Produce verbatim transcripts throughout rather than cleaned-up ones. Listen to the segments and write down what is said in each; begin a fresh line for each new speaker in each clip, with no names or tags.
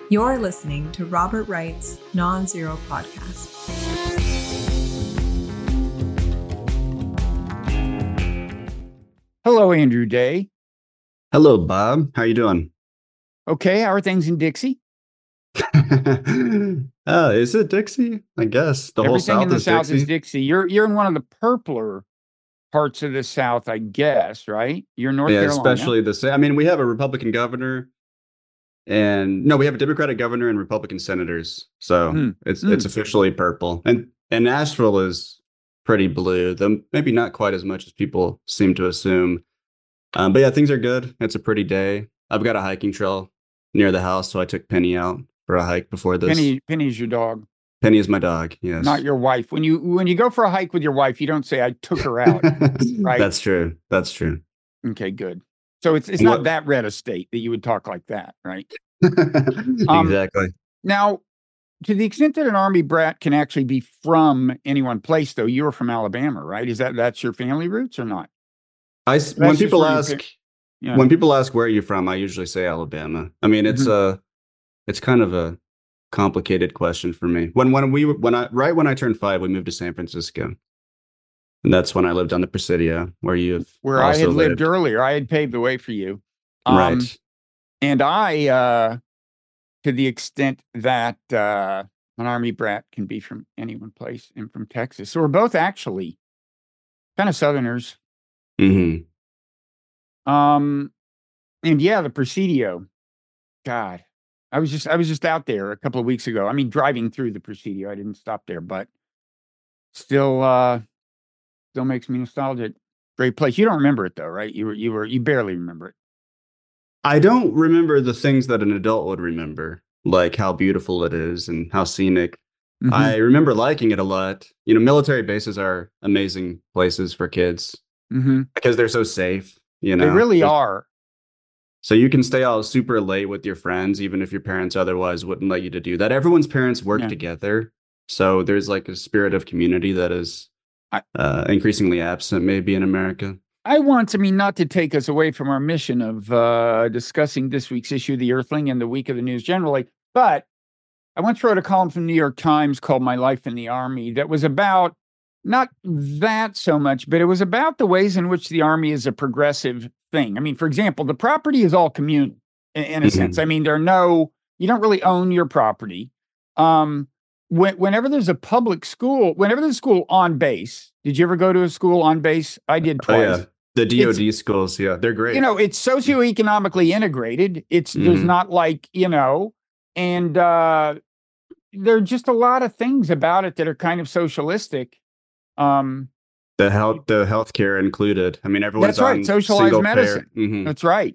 You're listening to Robert Wright's Non-Zero Podcast.
Hello, Andrew Day.
Hello, Bob. How are you doing?
Okay, how are things in Dixie?
uh, is it Dixie? I guess the
Everything
whole South
in the
is
South
Dixie.
is Dixie. You're you're in one of the purpler parts of the South, I guess, right? You're in North
Yeah,
Carolina.
especially the sa- I mean, we have a Republican governor, and no, we have a Democratic governor and Republican senators. So
Hmm.
it's
Hmm.
it's officially purple, and and Nashville is pretty blue. Though maybe not quite as much as people seem to assume. Um, but yeah, things are good. It's a pretty day. I've got a hiking trail near the house, so I took Penny out for a hike before this.
Penny Penny's your dog,
Penny is my dog. Yes,
not your wife. When you when you go for a hike with your wife, you don't say I took her out, right?
That's true. That's true.
Okay, good. So it's it's
And
not
what-
that red a state that you would talk like that, right? Um,
exactly.
Now, to the extent that an Army brat can actually be from any one place, though, you're from Alabama, right? Is that that's your family roots or not?
I s-
That's
when
just
people
where you
ask
pick- Yeah.
when people ask where are you from, I usually say Alabama. I mean, it's
Mhm.
a it's kind of a complicated question for me. When when we were- when I right when I turned five, we moved to San Francisco, and that's when I lived on the Presidio, where you've
Where I
also
had lived earlier. I had paved the way for you.
Right.
And I, uh, to the extent that uh, an Army brat can be from any one place and from Texas. So we're both actually kind of Southerners.
hmm
Um, and yeah, the Presidio. God, I was just I was just out there a couple of weeks ago. I mean, driving through the Presidio. I didn't stop there, but still, uh, still makes me nostalgic. Great place. You don't remember it though, right? You were you were you barely remember it.
I don't remember the things that an adult would remember, like how beautiful it is and how scenic.
Mhm.
I remember liking it a lot. You know, military bases are amazing places for kids
Mhm.
because they're so safe. You know,
They really
There's-
are.
So you can stay out super late with your friends, even if your parents otherwise wouldn't let you to do that. Everyone's parents work
Yeah.
together, so there's like a spirit of community that is
I-
uh, increasingly absent, maybe in America.
I want, I mean, not to take us away from our mission of uh, discussing this week's issue of The Earthling and the week of the news generally, but I once wrote a column from the New York Times called My Life in the Army that was about not that so much, but it was about the ways in which the Army is a progressive thing. I mean, for example, the property is all communal in, in a
Mhm.
sense. I mean, there are no, you don't really own your property. Um, when, whenever there's a public school, whenever there's a school on base, did you ever go to a school on base? I did
Oh
twice.
yeah, the D O D schools, yeah, they're great.
You know, it's socioeconomically integrated. It's there's
Mhm.
not like, you know, and uh there are just a lot of things about it that are kind of socialistic. Um,
the health, the healthcare included. I mean, everyone's
That's right,
on
socialized
single
medicine.
payer. Mhm.
that's right.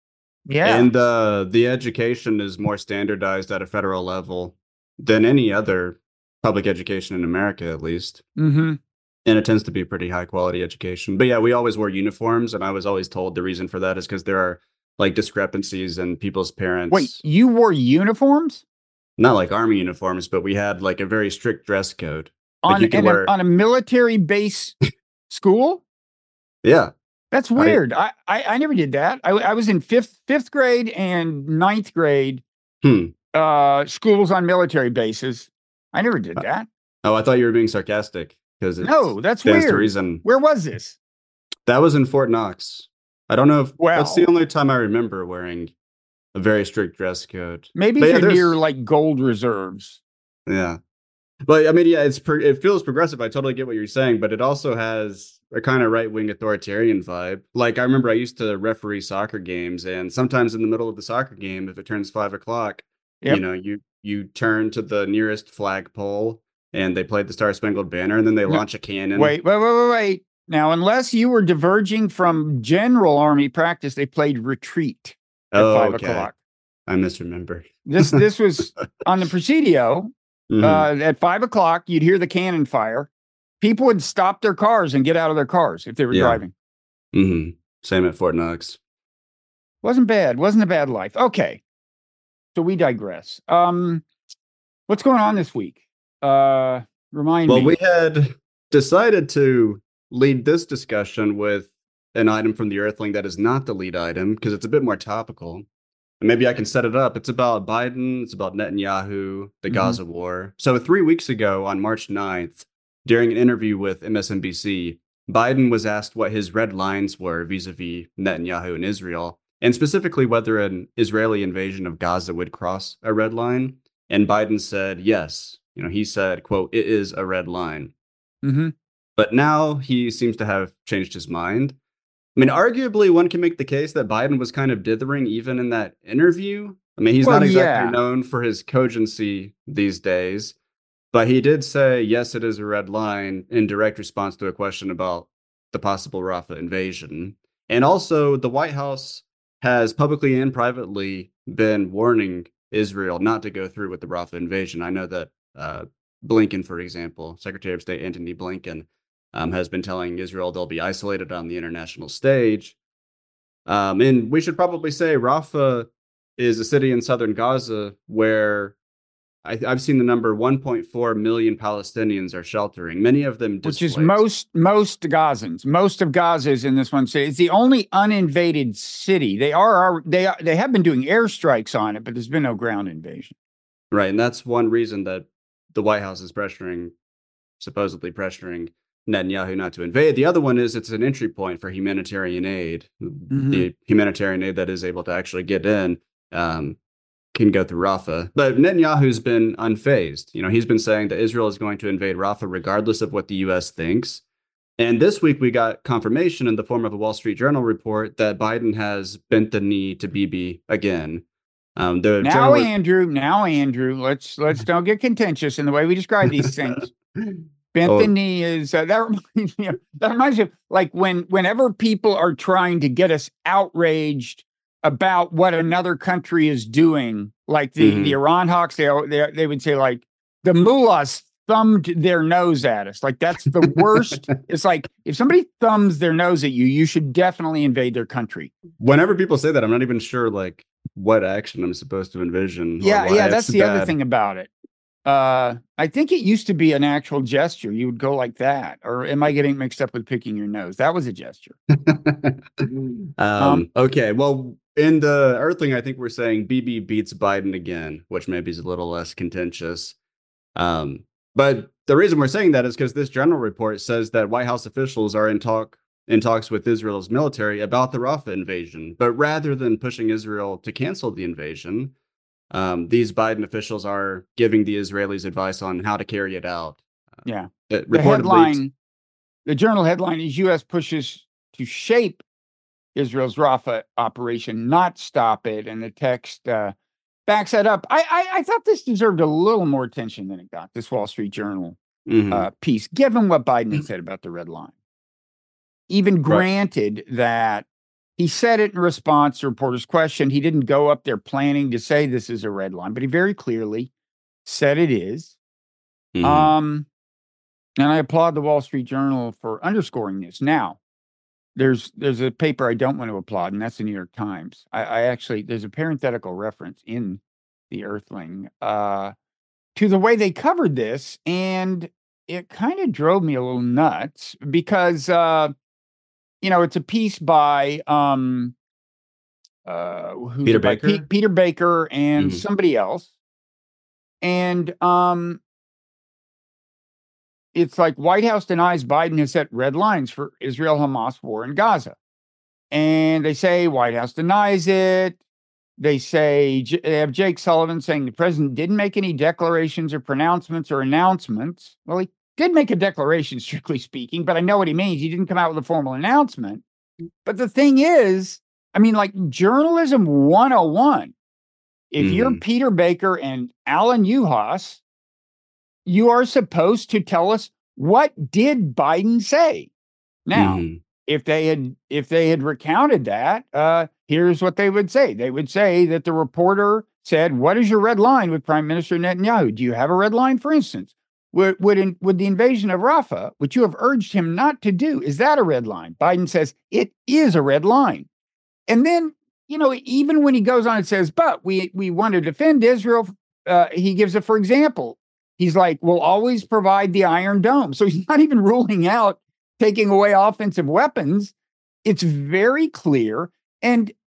Yeah.
And uh, the education is more standardized at a federal level than any other public education in America, at least.
hmm
And it tends to be pretty high quality education. But yeah, we always wore uniforms, and I was always told the reason for that is because there are like discrepancies in people's parents.
Wait, you wore uniforms
Not like army uniforms, but we had like a very strict dress code. Like,
on
you could
in a,
wear-
on a military base school?
Yeah.
That's weird. I, I I never did that. I I was in fifth fifth grade and ninth grade.
Hmm.
Uh, schools on military bases. I never did that.
Oh, I thought you were being sarcastic because
No, that's
stands to
weird.
reason.
Where was this?
That was in Fort Knox. I don't know if that's the
Well-
only time I remember wearing a very strict dress code.
Maybe
But
if
yeah,
you're near
there's-
like gold reserves.
Yeah. But I mean, yeah, it's pro- it feels progressive. I totally get what you're saying, but it also has a kind of right wing authoritarian vibe. Like I remember I used to referee soccer games, and sometimes in the middle of the soccer game, if it turns five o'clock,
Yep.
you know, you you turn to the nearest flagpole and they play the Star Spangled Banner, and then they
No.
launch a cannon.
Wait, wait, wait, wait, wait. Now, unless you were diverging from general army practice, they played retreat at
oh,
five
okay.
o'clock.
I misremember.
This this was on the Presidio.
Mhm.
Uh, at five o'clock, you'd hear the cannon fire. People would stop their cars and get out of their cars if they were
Yeah.
driving.
Mhm. Same at Fort Knox.
Wasn't bad. Wasn't a bad life. Okay. So we digress. Um, what's going on this week? Uh, remind
Well,
me.
we had decided to lead this discussion with an item from the Earthling that is not the lead item because it's a bit more topical. maybe I can set it up. It's about Biden. It's about Netanyahu, the
Mhm.
Gaza war. So three weeks ago on March ninth, during an interview with M S N B C, Biden was asked what his red lines were vis-a-vis Netanyahu and Israel, and specifically whether an Israeli invasion of Gaza would cross a red line. And Biden said, yes. You know, he said, quote, "It is a red line."
Mhm.
But now he seems to have changed his mind. I mean, arguably, one can make the case that Biden was kind of dithering even in that interview. I mean, he's
Well,
not exactly
yeah.
known for his cogency these days, but he did say, yes, it is a red line in direct response to a question about the possible Rafah invasion. And also, the White House has publicly and privately been warning Israel not to go through with the Rafah invasion. I know that uh, Blinken, for example, Secretary of State Antony Blinken, um, has been telling Israel they'll be isolated on the international stage. Um, and we should probably say Rafah is a city in southern Gaza where I, I've seen the number one point four million Palestinians are sheltering, many of them
Which is
displaced.
most most Gazans. Most of Gaza is in this one city. It's the only uninvaded city. They are they are, they have been doing airstrikes on it, but there's been no ground invasion.
Right, and that's one reason that the White House is pressuring, supposedly pressuring Netanyahu not to invade. The other one is it's an entry point for humanitarian aid.
Mhm.
The humanitarian aid that is able to actually get in um, can go through Rafah. But Netanyahu's been unfazed. You know, he's been saying that Israel is going to invade Rafah regardless of what the U S thinks. And this week we got confirmation in the form of a Wall Street Journal report that Biden has bent the knee to Bibi again. Um, the
Now,
general...
Andrew, now, Andrew, let's let's don't get contentious in the way we describe these things. Bent
Oh.
the knee is uh, that reminds me of, that reminds me of like when whenever people are trying to get us outraged about what another country is doing, like the
Mhm.
the Iran hawks, they, they they would say like the mullahs thumbed their nose at us. Like that's the worst. It's like if somebody thumbs their nose at you, you should definitely invade their country.
Whenever people say that, I'm not even sure like what action I'm supposed to envision. or
Yeah,
why
yeah, that's
it's
the other
bad.
thing about it. Uh, I think it used to be an actual gesture. You would go like that, or am I getting mixed up with picking your nose? That was a gesture.
um,
Um,
okay, well, in the Earthling, I think we're saying Bibi beats Biden again, which maybe is a little less contentious. Um, but the reason we're saying that is because this general report says that White House officials are in talk in talks with Israel's military about the Rafah invasion. But rather than pushing Israel to cancel the invasion, um, these Biden officials are giving the Israelis advice on how to carry it out.
yeah.
It
The
reportedly,
headline, the journal headline is U S pushes to shape Israel's Rafah operation, not stop it. And the text uh, backs that up. I, I I thought this deserved a little more attention than it got, this Wall Street Journal
Mhm.
uh, piece, given what Biden had said about the red line. Even granted that he said it in response to reporters' question. He didn't go up there planning to say this is a red line, but he very clearly said it is.
Mhm.
Um, and I applaud the Wall Street Journal for underscoring this. Now, there's there's a paper I don't want to applaud, and that's the New York Times. I, I actually there's a parenthetical reference in the Earthling uh, to the way they covered this, and it kind of drove me a little nuts because uh, you know it's a piece by um, uh, who's
Peter
it by?
Baker?
Pe- Peter Baker and
Mhm.
somebody else, and um, it's like White House denies Biden has set red lines for Israel-Hamas war in Gaza. And they say White House denies it. They say they have Jake Sullivan saying the president didn't make any declarations or pronouncements or announcements. Well, he did make a declaration, strictly speaking, but I know what he means. He didn't come out with a formal announcement. But the thing is, I mean, like journalism one oh one. If you're
Mhm.
Peter Baker and Alan Uhas, you are supposed to tell us what did Biden say. Now,
Mhm.
if they had if they had recounted that, uh, here's what they would say. They would say that the reporter said, "What is your red line with Prime Minister Netanyahu? Do you have a red line, for instance? Would would, in, would the invasion of Rafah, which you have urged him not to do, is that a red line?" Biden says it is a red line, and then you know even when he goes on and says, "But we we want to defend Israel," uh, he gives it for example. He's like, "We'll always provide the Iron Dome," so he's not even ruling out taking away offensive weapons. It's very clear. And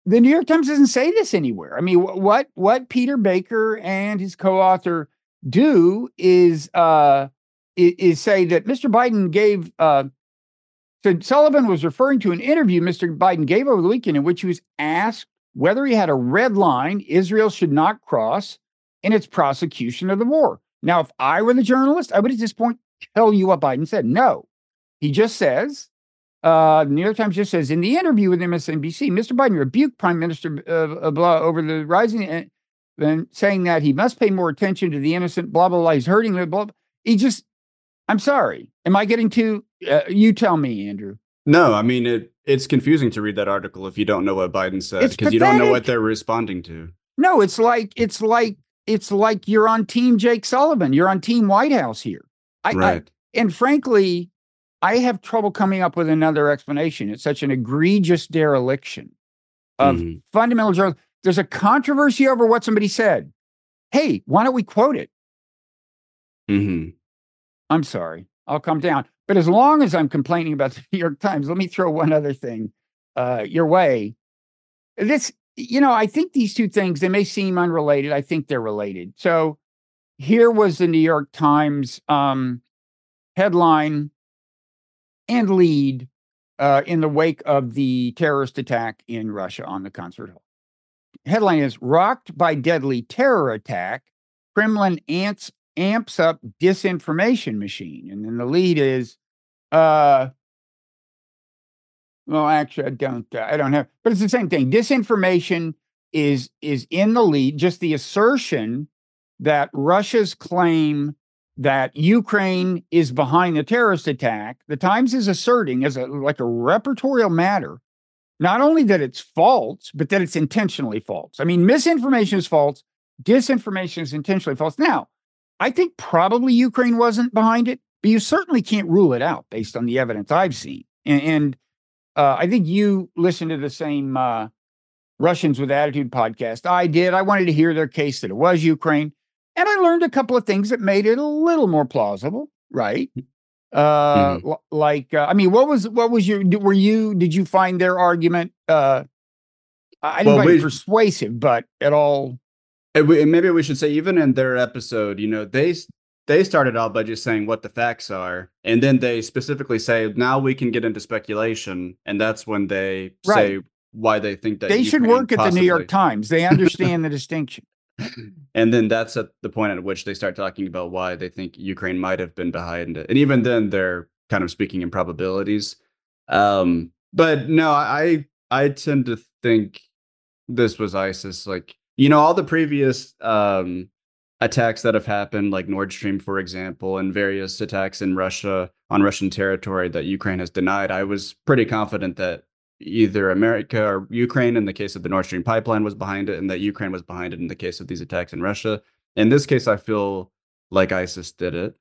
the New York Times doesn't say this anywhere. I mean, wh- what what Peter Baker and his co-author do is uh, is, is say that Mister Biden gave. Uh, so Sullivan was referring to an interview Mister Biden gave over the weekend in which he was asked whether he had a red line Israel should not cross in its prosecution of the war. Now, if I were the journalist, I would at this point tell you what Biden said. No, he just says. Uh, the New York Times just says, in the interview with M S N B C, Mister Biden rebuked Prime Minister uh, blah over the rising, and then saying that he must pay more attention to the innocent, blah, blah, blah. He's hurting the blah, blah. He just, I'm sorry. Am I getting too, uh, you tell me, Andrew.
No, I mean, it. it's confusing to read that article if you don't know what Biden said, because you don't know what they're responding to.
No, it's like, it's like, it's like you're on Team Jake Sullivan. You're on Team White House here. I,
right.
I, and frankly, I have trouble coming up with another explanation. It's such an egregious dereliction of mm-hmm. fundamental journalism. There's a controversy over what somebody said. Hey, why don't we quote it?
Mm-hmm.
I'm sorry. I'll come down. But as long as I'm complaining about the New York Times, let me throw one other thing uh, your way. This, you know, I think these two things, they may seem unrelated. I think they're related. So here was the New York Times um, headline and lead uh, in the wake of the terrorist attack in Russia on the concert hall. Headline is, rocked by deadly terror attack, Kremlin amps, amps up disinformation machine. And then the lead is, uh, well, actually, I don't, uh, I don't have, but it's the same thing. Disinformation is, is in the lead, just the assertion that Russia's claim that Ukraine is behind the terrorist attack. The Times is asserting as a like a repertorial matter, not only that it's false, but that it's intentionally false. I mean, misinformation is false. Disinformation is intentionally false. Now, I think probably Ukraine wasn't behind it, but you certainly can't rule it out based on the evidence I've seen. And, and uh, I think you listened to the same uh, Russians with Attitude podcast I did. I wanted to hear their case that it was Ukraine. And I learned a couple of things that made it a little more plausible, right? Uh, mm-hmm. l- like, uh, I mean, what was what was your? Were you? Did you find their argument? Uh, I didn't well, find we, it persuasive, but at all.
We, maybe we should say, even in their episode, you know, they they started out by just saying what the facts are, and then they specifically say now we can get into speculation, and that's when they right. say why they think that
they
Ukraine
should work
possibly...
at the New York Times. They understand the distinction.
And then that's at the point at which they start talking about why they think Ukraine might have been behind it. And even then, they're kind of speaking in probabilities. Um, but no, I I tend to think this was ISIS. Like, you know, all the previous um, attacks that have happened, like Nord Stream, for example, and various attacks in Russia on Russian territory that Ukraine has denied, I was pretty confident that either America or Ukraine, in the case of the Nord Stream pipeline, was behind it, and that Ukraine was behind it in the case of these attacks in Russia. In this case, I feel like ISIS did it.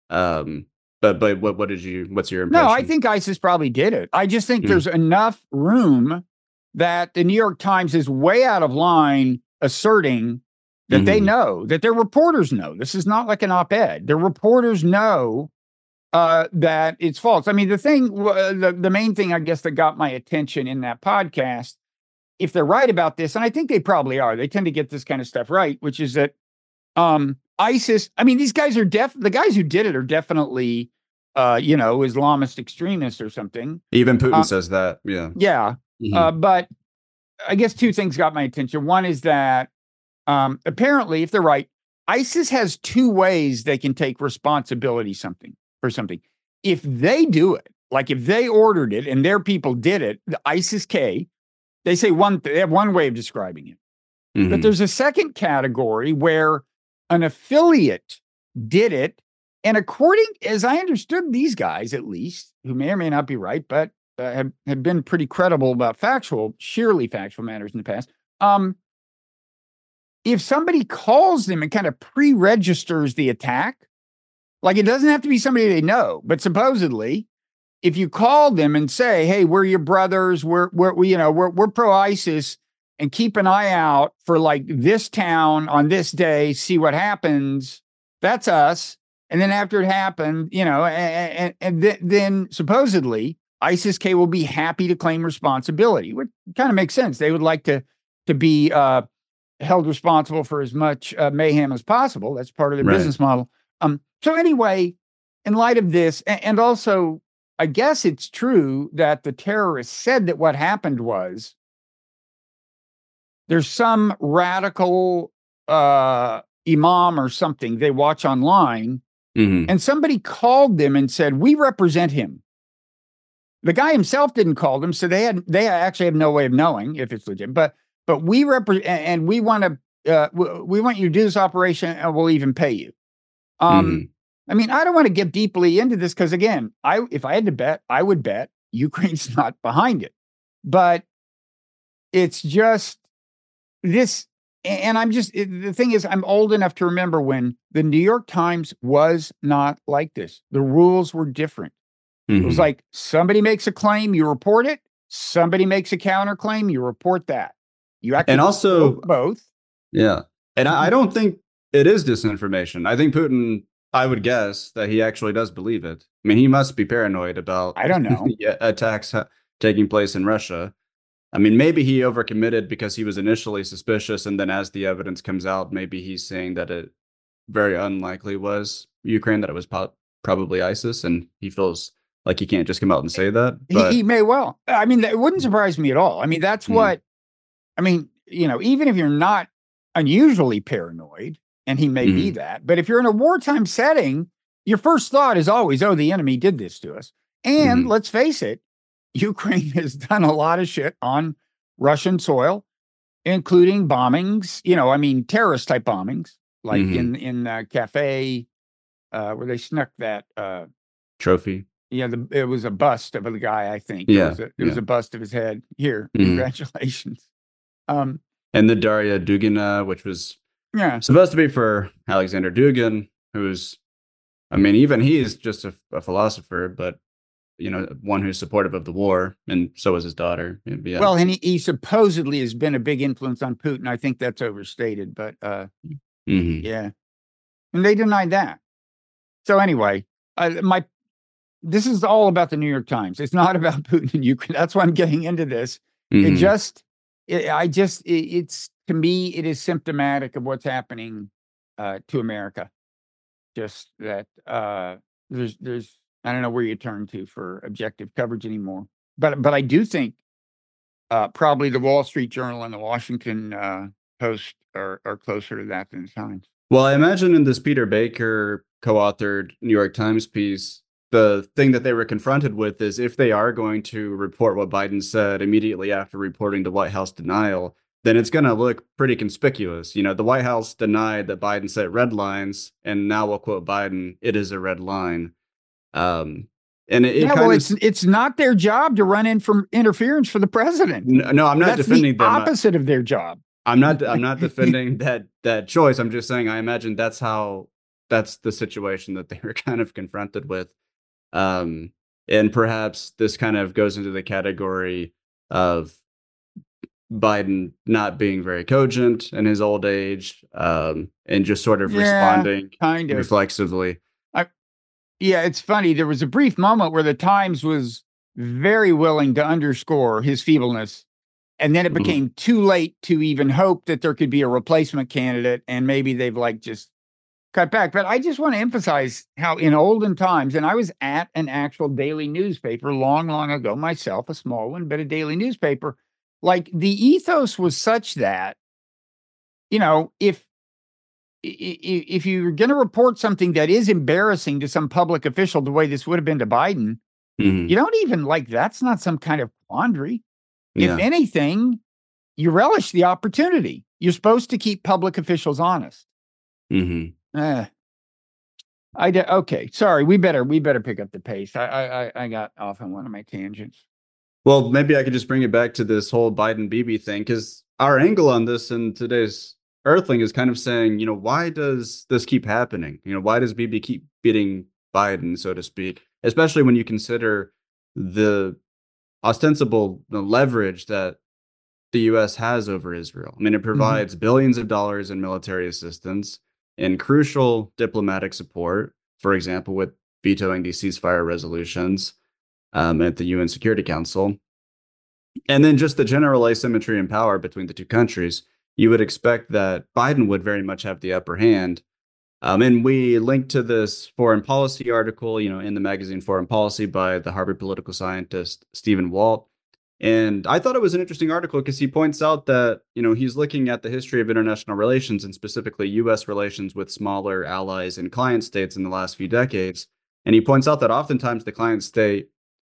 Um, but but what what did you? What's your impression?
No, I think ISIS probably did it. I just think mm. there's enough room that the New York Times is way out of line asserting that mm-hmm. they know, that their reporters know. This is not like an op-ed. Their reporters know Uh, that it's false. I mean, the thing, uh, the, the main thing, I guess, that got my attention in that podcast, if they're right about this, and I think they probably are, they tend to get this kind of stuff right, which is that um, ISIS, I mean, these guys are def, the guys who did it are definitely, uh, you know, Islamist extremists or something.
Even Putin
uh,
says that. Yeah.
Yeah. Mm-hmm. Uh, but I guess two things got my attention. One is that um, apparently, if they're right, ISIS has two ways they can take responsibility something. for something. If they do it, like if they ordered it and their people did it, the ISIS-K, they say one, they have one way of describing it. Mm-hmm. But there's a second category where an affiliate did it. And according, as I understood these guys, at least, who may or may not be right, but uh, have, have been pretty credible about factual, sheerly factual matters in the past. Um, if somebody calls them and kind of pre-registers the attack, like, it doesn't have to be somebody they know, but supposedly, if you call them and say, "Hey, we're your brothers, we're we're we, you know we're we're pro-ISIS, and keep an eye out for like this town on this day, see what happens," that's us. And then after it happened, you know, and, and, and th- then supposedly ISIS-K will be happy to claim responsibility, which kind of makes sense. They would like to, to be uh, held responsible for as much uh, mayhem as possible. That's part of their
Right.
business model. Um, so anyway, in light of this, and, and also, I guess it's true that the terrorists said that what happened was there's some radical uh, imam or something they watch online,
hmm
and somebody called them and said, "We represent him." The guy himself didn't call them, so they had they actually have no way of knowing if it's legit. But but we represent, and we want to uh, we, we want you to do this operation, and we'll even pay you. Um,
hmm
I mean, I don't want to get deeply into this because, again, I if I had to bet, I would bet Ukraine's not behind it. But it's just this, and I'm just the thing is, I'm old enough to remember when the New York Times was not like this. The rules were different. It was like somebody makes a claim, you report it. Somebody makes a counterclaim, you report that. You actually
And also,
report both.
yeah. And I, I don't think it is disinformation. I think Putin, I would guess that he actually does believe it. I mean, he must be paranoid about
I don't know.
yeah, attacks ha- taking place in Russia. I mean, maybe he overcommitted because he was initially suspicious. And then as the evidence comes out, maybe he's saying that it very unlikely was Ukraine, that it was po- probably ISIS. And he feels like he can't just come out and say that. But
He, he may well. I mean, it wouldn't surprise me at all. I mean, that's
Mhm.
what, I mean, you know, even if you're not unusually paranoid, and he may be
Mhm.
that, but if you're in a wartime setting, your first thought is always, oh, the enemy did this to us. And
Mhm.
let's face it, Ukraine has done a lot of shit on Russian soil, including bombings, you know, I mean, terrorist type bombings, like
Mhm.
in, in a cafe uh, where they snuck that, uh,
trophy.
yeah, the, it was a bust of the guy, I think.
Yeah,
It was a, it was
yeah.
a bust of his head. Here,
Mhm.
congratulations. Um,
And the Daria Dugina, which was
yeah,
supposed to be for Alexander Dugin, who's, I mean, even he is just a, a philosopher, but, you know, one who's supportive of the war. And so is his daughter. Yeah.
well, and he, he supposedly has been a big influence on Putin. I think that's overstated, but uh,
Mhm.
yeah. And they denied that. So anyway, uh, my this is all about the New York Times. It's not about Putin and Ukraine. That's why I'm getting into this. It
Mhm.
just, it, I just, it, it's to me, it is symptomatic of what's happening uh, to America. Just that uh, there's, there's, I don't know where you turn to for objective coverage anymore. But, but I do think uh, probably the Wall Street Journal and the Washington uh, Post are, are closer to that than the Times.
Well, I imagine in this Peter Baker co-authored New York Times piece, the thing that they were confronted with is if they are going to report what Biden said immediately after reporting the White House denial, then it's going to look pretty conspicuous. You know, the White House denied that Biden set red lines, and now we'll quote Biden, "It is a red line." Um, and it, it
Yeah,
kind
well,
of
it's it's not their job to run in from interference for the president.
no, no, I'm not
That's
defending
the
them.
opposite of their job.
I'm not I'm not defending that that choice. I'm just saying I imagine that's how that's the situation that they were kind of confronted with. Um, and perhaps this kind of goes into the category of Biden not being very cogent in his old age, um, and just sort of
Yeah,
responding
kind of.
reflexively.
Yeah, it's funny. There was a brief moment where the Times was very willing to underscore his feebleness, and then it
Mhm.
became too late to even hope that there could be a replacement candidate, and maybe they've like just cut back. But I just want to emphasize how in olden times, and I was at an actual daily newspaper long, long ago myself, a small one, but a daily newspaper, like the ethos was such that, you know, if i- i- if you're going to report something that is embarrassing to some public official, the way this would have been to Biden,
Mhm.
you don't even like that's not some kind of quandary. If
Yeah.
anything, you relish the opportunity. You're supposed to keep public officials honest.
Mhm.
Eh, I d- okay. Sorry, we better we better pick up the pace. I I I- I got off on one of my tangents.
Well, maybe I could just bring it back to this whole Biden B B thing, because our angle on this in today's Earthling is kind of saying, you know, why does this keep happening? You know, why does B B keep beating Biden, so to speak? Especially when you consider the ostensible the leverage that the U S has over Israel. I mean, it provides billions of dollars in military assistance and crucial diplomatic support, for example, with vetoing these ceasefire resolutions. um, at the U N Security Council. And then just the general asymmetry in power between the two countries, you would expect that Biden would very much have the upper hand. Um, and we linked to this foreign policy article, you know, in the magazine Foreign Policy by the Harvard political scientist Stephen Walt. And I thought it was an interesting article because he points out that, you know, he's looking at the history of international relations and specifically U S relations with smaller allies and client states in the last few decades. And he points out that oftentimes the client state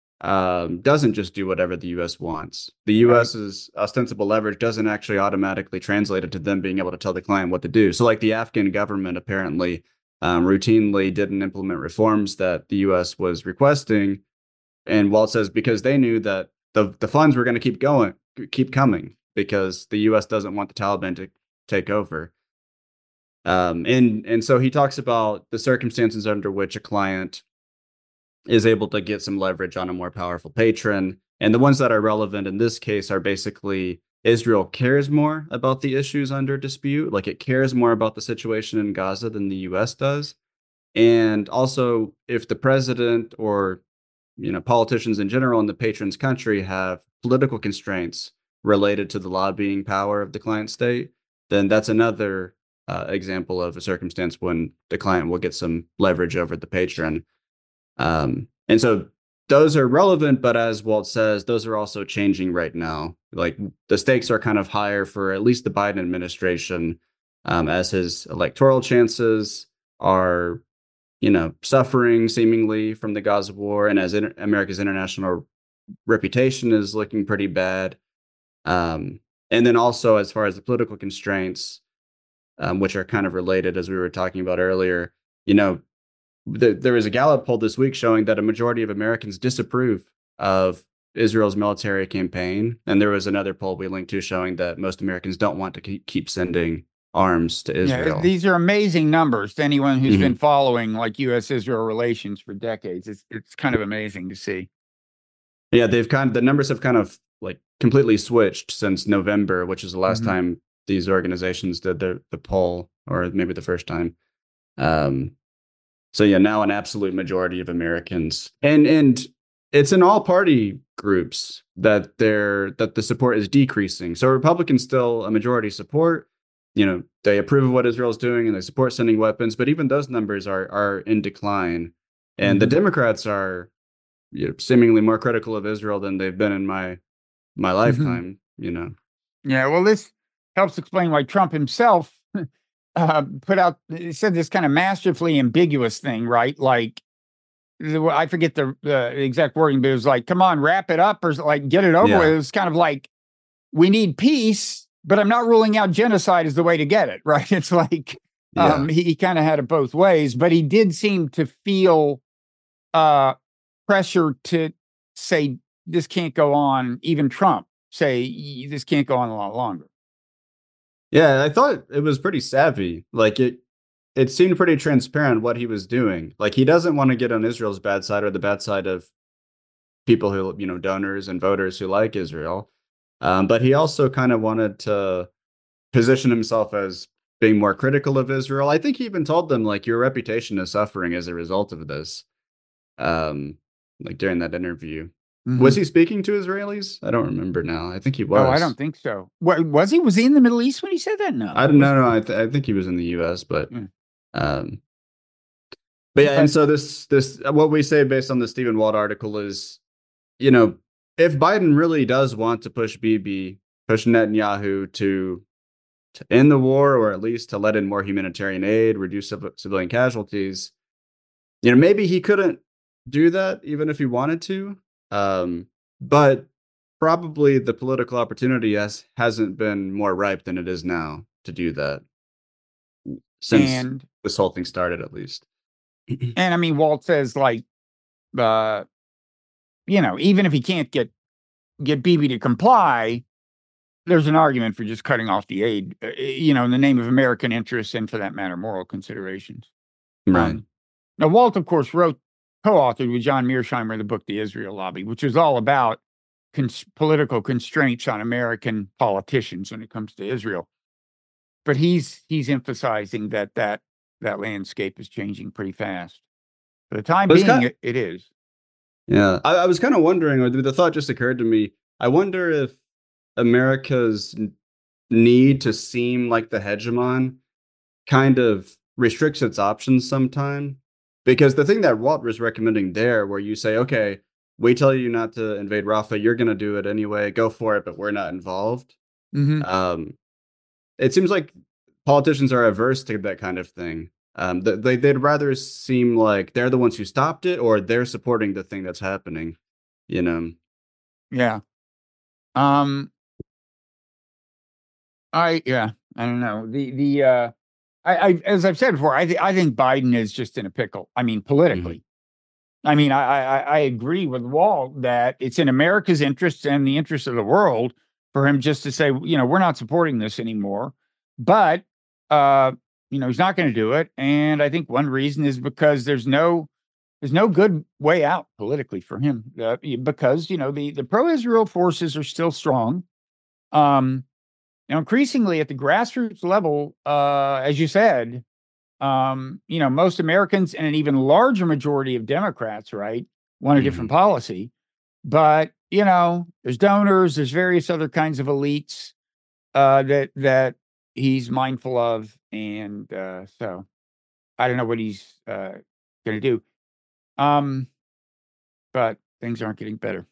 um, doesn't just do whatever the U S wants. The US's right. ostensible leverage doesn't actually automatically translate it to them being able to tell the client what to do. So like the Afghan government apparently um, routinely didn't implement reforms that the U S was requesting. And Walt says because they knew that the, the funds were going to keep going, keep coming because the U S doesn't want the Taliban to take over. Um, and, and so he talks about the circumstances under which a client is able to get some leverage on a more powerful patron. And the ones that are relevant in this case are basically Israel cares more about the issues under dispute. Like it cares more about the situation in Gaza than the U S does. And also if the president or you know, politicians in general in the patron's country have political constraints related to the lobbying power of the client state, then that's another uh, example of a circumstance when the client will get some leverage over the patron. Um, and so those are relevant, but as Walt says, those are also changing right now. Like the stakes are kind of higher for at least the Biden administration, um, as his electoral chances are you know, suffering seemingly from the Gaza war, and as inter- America's international reputation is looking pretty bad. Um, and then also, as far as the political constraints, um, which are kind of related, as we were talking about earlier, you know, the, there was a Gallup poll this week showing that a majority of Americans disapprove of Israel's military campaign. And there was another poll we linked to showing that most Americans don't want to keep, keep sending arms to Israel.
Yeah, these are amazing numbers to anyone who's mm-hmm. been following like U S Israel relations for decades. It's it's kind of amazing to see.
Yeah, they've kind of, the numbers have kind of like completely switched since November, which is the last mm-hmm. time these organizations did the the poll, or maybe the first time. Um, so yeah, now an absolute majority of Americans, and and it's in all party groups that they're that the support is decreasing. So Republicans still a majority support. You know, they approve of what Israel's doing and they support sending weapons, but even those numbers are are in decline. And mm-hmm. the Democrats are you know, seemingly more critical of Israel than they've been in my my lifetime, mm-hmm. you know.
Yeah, well, this helps explain why Trump himself uh, put out, he said this kind of masterfully ambiguous thing, right? Like, I forget the, the exact wording, but it was like, come on, wrap it up or like get it over yeah. with. It was kind of like, we need peace, but I'm not ruling out genocide as the way to get it, right? It's like um, yeah. he, he kind of had it both ways, but he did seem to feel uh, pressure to say this can't go on. Even Trump say this can't go on a lot longer.
Yeah, I thought it was pretty savvy. Like it, it seemed pretty transparent what he was doing. Like he doesn't want to get on Israel's bad side or the bad side of people who, you know, donors and voters who like Israel. Um, but he also kind of wanted to position himself as being more critical of Israel. I think he even told them, like, your reputation is suffering as a result of this. Um, like during that interview. Mm-hmm. Was he speaking to Israelis? I don't remember now. I think he was.
Oh, I don't think so. What, was he? Was he in the Middle East when he said that? No.
I don't know. No, I, th- I think he was in the U S, but... Mm. Um, but yeah, and so this, this, what we say based on the Stephen Walt article is, you know, if Biden really does want to push Bibi, push Netanyahu to, to end the war, or at least to let in more humanitarian aid, reduce civ- civilian casualties, you know, maybe he couldn't do that even if he wanted to. Um, but probably the political opportunity has, hasn't been more ripe than it is now to do that since and, this whole thing started, at least.
And I mean, Walt says, like, uh, you know, even if he can't get get Bibi to comply, there's an argument for just cutting off the aid, uh, you know, in the name of American interests and, for that matter, moral considerations.
Right.
Um, now, Walt, of course, wrote, co-authored with John Mearsheimer the book, The Israel Lobby, which is all about cons- political constraints on American politicians when it comes to Israel. But he's he's emphasizing that that that landscape is changing pretty fast. For the time being,
kind of,
it, it is.
Yeah, I, I was kind of wondering, or the, the thought just occurred to me. I wonder if America's n- need to seem like the hegemon kind of restricts its options sometime. Because the thing that Walt was recommending there, where you say, okay, we tell you not to invade Rafah, you're going to do it anyway, go for it, but we're not involved.
Hmm.
Um, it seems like politicians are averse to that kind of thing. Um, th- they, they'd rather seem like they're the ones who stopped it or they're supporting the thing that's happening, you know?
Yeah. Um, I yeah, I don't know. The the uh I, I as I've said before, I th- I think Biden is just in a pickle. I mean,
Mhm.
politically. I mean, I, I I agree with Walt that it's in America's interest and the interest of the world for him just to say, you know, we're not supporting this anymore. But uh, you know, he's not going to do it. And I think one reason is because there's no there's no good way out politically for him uh, because you know the the pro-Israel forces are still strong. Um, now, increasingly at the grassroots level, uh, as you said, um, you know, most Americans and an even larger majority of Democrats, right, want a different
Mhm.
policy. But you know, there's donors, there's various other kinds of elites uh, that that he's mindful of, and uh, so I don't know what he's uh, going to do. Um, but things aren't getting better.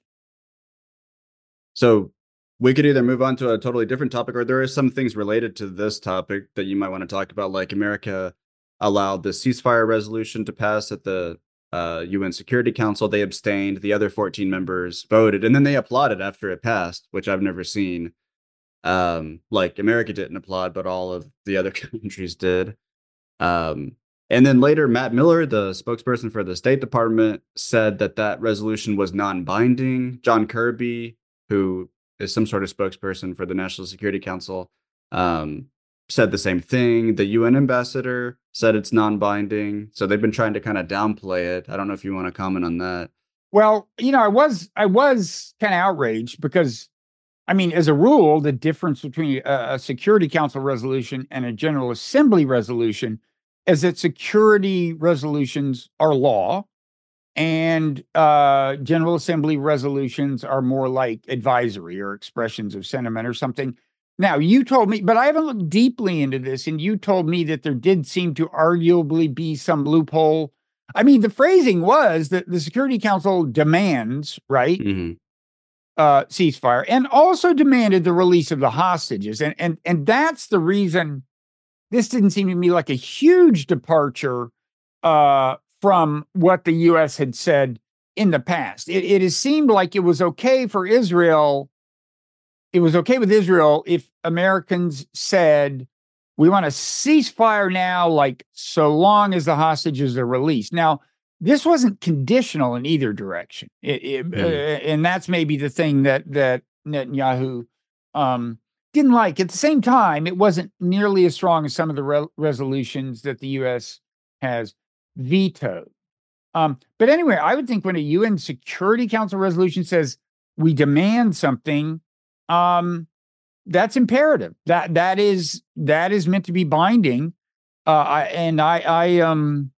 So we could either move on to a totally different topic, or there are some things related to this topic that you might want to talk about, like America allowed the ceasefire resolution to pass at the uh, U N Security Council. They abstained. The other fourteen members voted, and then they applauded after it passed, which I've never seen. Um, like America didn't applaud, but all of the other countries did. Um, and then later, Matt Miller, the spokesperson for the State Department, said that that resolution was non-binding. John Kirby, who is some sort of spokesperson for the National Security Council, um, said the same thing. The U N ambassador said it's non-binding. So they've been trying to kind of downplay it. I don't know if you want to comment on that.
Well, you know, I was I was kind of outraged because I mean, as a rule, the difference between a, a Security Council resolution and a General Assembly resolution is that security resolutions are law, and uh, General Assembly resolutions are more like advisory or expressions of sentiment or something. Now, you told me, but I haven't looked deeply into this, and you told me that there did seem to arguably be some loophole. I mean, the phrasing was that the Security Council demands, right?
Hmm.
uh, ceasefire and also demanded the release of the hostages. And, and, and that's the reason this didn't seem to me like a huge departure uh, from what the U S had said in the past. It, it has seemed like it was okay for Israel. It was okay with Israel if Americans said, we want to cease fire now, like so long as the hostages are released. Now, this wasn't conditional in either direction, it, it, uh,
Hmm.
and that's maybe the thing that that Netanyahu um, didn't like. At the same time, it wasn't nearly as strong as some of the re- resolutions that the U S has vetoed. Um, but anyway, I would think when a U N Security Council resolution says we demand something, um, that's imperative. That that is that is meant to be binding. Uh, I, and I, I, um,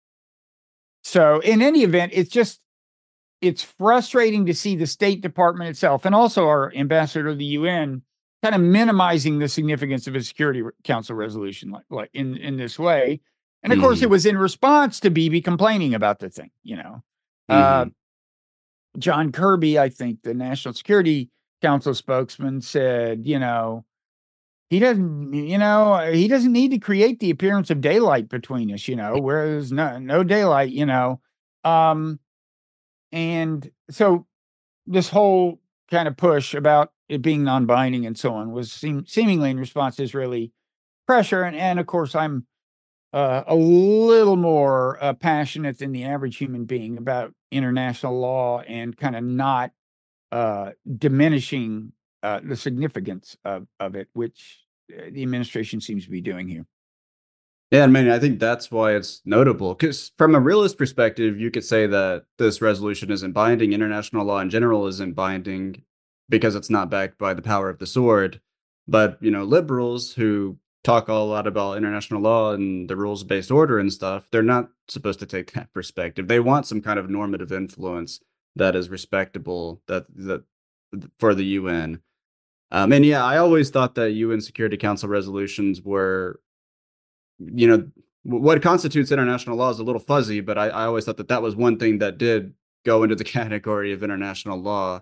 so in any event, it's just it's frustrating to see the State Department itself and also our ambassador to the U N kind of minimizing the significance of a Security Council resolution like, like in in this way. And of course, it
Hmm.
was in response to Bibi complaining about the thing. You know, uh,
Hmm.
John Kirby, I think the National Security Council spokesman, said, you know, he doesn't, you know, he doesn't need to create the appearance of daylight between us, you know, whereas no, no daylight, you know. Um, and so this whole kind of push about it being non-binding and so on was seem, seemingly in response to Israeli pressure. And, and of course, I'm uh, a little more uh, passionate than the average human being about international law and kind of not uh, diminishing uh, the significance of, of it, which uh, the administration seems to be doing here.
Yeah, I mean, I think that's why it's notable. Because from a realist perspective, you could say that this resolution isn't binding. International law in general isn't binding because it's not backed by the power of the sword. But, you know, liberals who talk a lot about international law and the rules-based order and stuff, they're not supposed to take that perspective. They want some kind of normative influence. that is respectable that that for the U N. Um, and yeah, I always thought that U N Security Council resolutions were, you know, what constitutes international law is a little fuzzy, but I, I always thought that that was one thing that did go into the category of international law.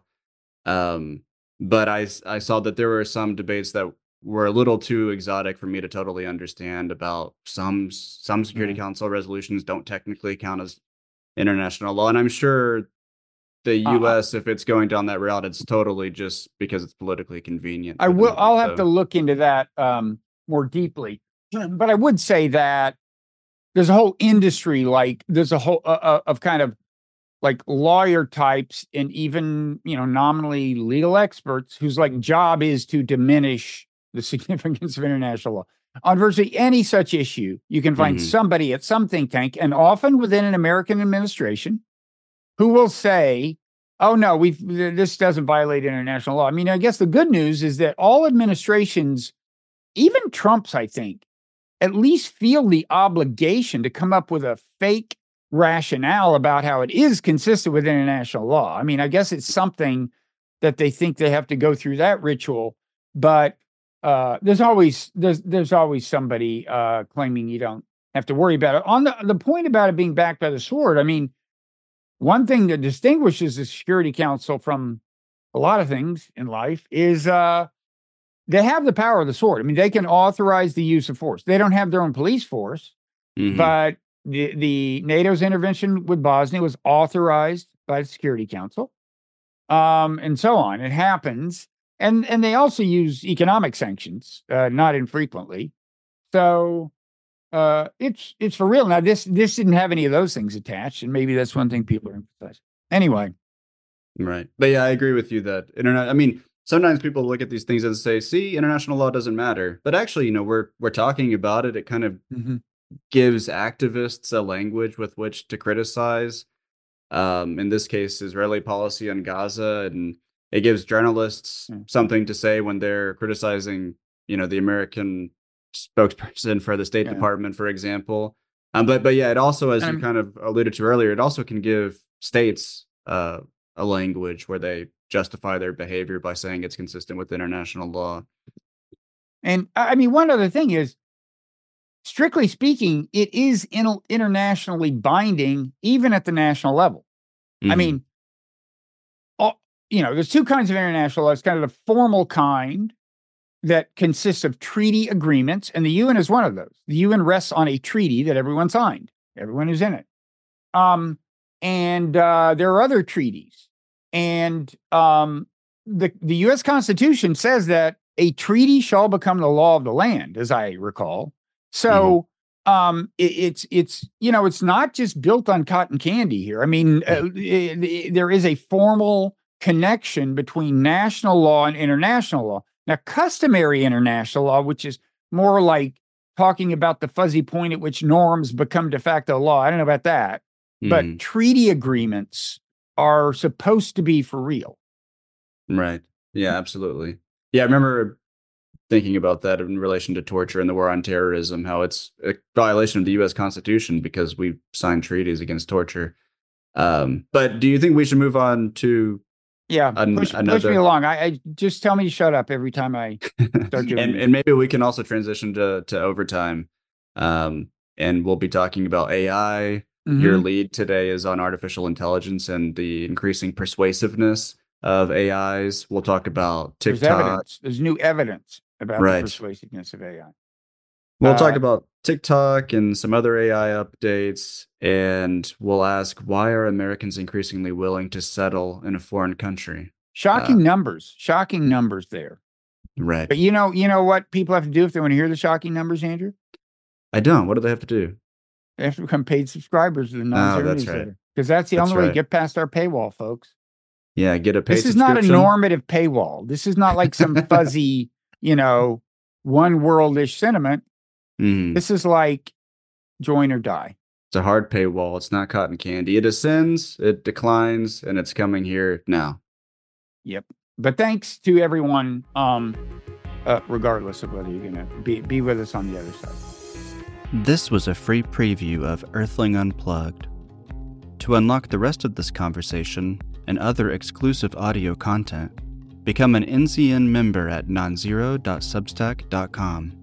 Um, but I, I saw that there were some debates that were a little too exotic for me to totally understand about some some Security
Mm.
Council resolutions don't technically count as international law. And I'm sure the
Uh,
U S, if it's going down that route, it's totally just because it's politically convenient.
I
for them
will.
to do
I'll have
so.
to look into that um, more deeply. But I would say that there's a whole industry, like there's a whole uh, uh, of kind of like lawyer types and even you know nominally legal experts whose like job is to diminish the significance of international law. On virtually any such issue, you can find
Mhm.
somebody at some think tank, and often within an American administration, who will say, "Oh no, we've this doesn't violate international law." I mean, I guess the good news is that all administrations, even Trump's, I think, at least feel the obligation to come up with a fake rationale about how it is consistent with international law. I mean, I guess it's something that they think they have to go through that ritual, but uh, there's always there's there's always somebody uh, claiming you don't have to worry about it. On the the point about it being backed by the sword, I mean, one thing that distinguishes the Security Council from a lot of things in life is uh, they have the power of the sword. I mean, they can authorize the use of force. They don't have their own police force,
Mhm.
but the, the NATO's intervention with Bosnia was authorized by the Security Council, um, and so on. It happens, and and they also use economic sanctions, uh, not infrequently. So uh, it's it's for real. Now this this didn't have any of those things attached, and maybe that's one thing people are emphasizing. Anyway,
Right. But yeah, I agree with you that internet. I mean, sometimes people look at these things and say, "See, international law doesn't matter." But actually, you know, we're we're talking about it. It kind of
mhm.
gives activists a language with which to criticize. Um, in this case, Israeli policy on Gaza, and it gives journalists
Mm.
something to say when they're criticizing, you know, the American spokesperson for the State
Yeah.
Department, for example. Um, but but yeah, it also, as
And
you
I'm-
kind of alluded to earlier, it also can give states uh, a language where they justify their behavior by saying it's consistent with international law.
And I I mean, one other thing is, strictly speaking, it is in, internationally binding, even at the national level. I
Mhm.
mean, all, you know, there's two kinds of international law. It's kind of the formal kind that consists of treaty agreements, and the U N is one of those. The U N rests on a treaty that everyone signed, everyone who's in it. Um, and uh, there are other treaties, and um, the the U S Constitution says that a treaty shall become the law of the land, as I recall. So um, it, it's it's you know it's not just built on cotton candy here. I mean, uh, it- it- there is a formal connection between national law and international law. Now, customary international law, which is more like talking about the fuzzy point at which norms become de facto law. I don't know about that, but
Mhm.
treaty agreements are supposed to be for real.
Right. Yeah, absolutely. Yeah, I remember thinking about that in relation to torture and the war on terrorism, how it's a violation of the U S Constitution because we signed treaties against torture. Um, but do you think we should move on to
Yeah,
an,
push, push me
another?
along. I, I just tell me to shut up every time I start doing
and
this.
and maybe we can also transition to to overtime. Um, and we'll be talking about A I. Your
Mhm.
lead today is on artificial intelligence and the increasing persuasiveness of A Is. We'll talk about
There's
TikTok.
evidence. There's new evidence about the
Right.
persuasiveness of A I.
We'll talk
Uh,
about TikTok and some other A I updates, and we'll ask, why are Americans increasingly willing to settle in a foreign country?
Shocking numbers. Shocking numbers there.
Right.
But you know, you know what people have to do if they want to hear the shocking numbers, Andrew?
I don't. What do they have to do?
They have to become paid subscribers to the
Oh,
non-zero
that's right.
newsletter. Because that's the
That's
only way to
right.
get past our paywall, folks.
Yeah, get a paid
This is not a
subscription.
normative paywall. This is not like some fuzzy, you know, one worldish sentiment.
Mhm.
This is like join or die.
It's a hard paywall. It's not cotton candy. It ascends, it declines, and it's coming here now.
Yep. But thanks to everyone, um, uh, regardless of whether you're going to be, be with us on the other side.
This was a free preview of Earthling Unplugged. To unlock the rest of this conversation, and other exclusive audio content, become an N C N member at nonzero dot substack dot com.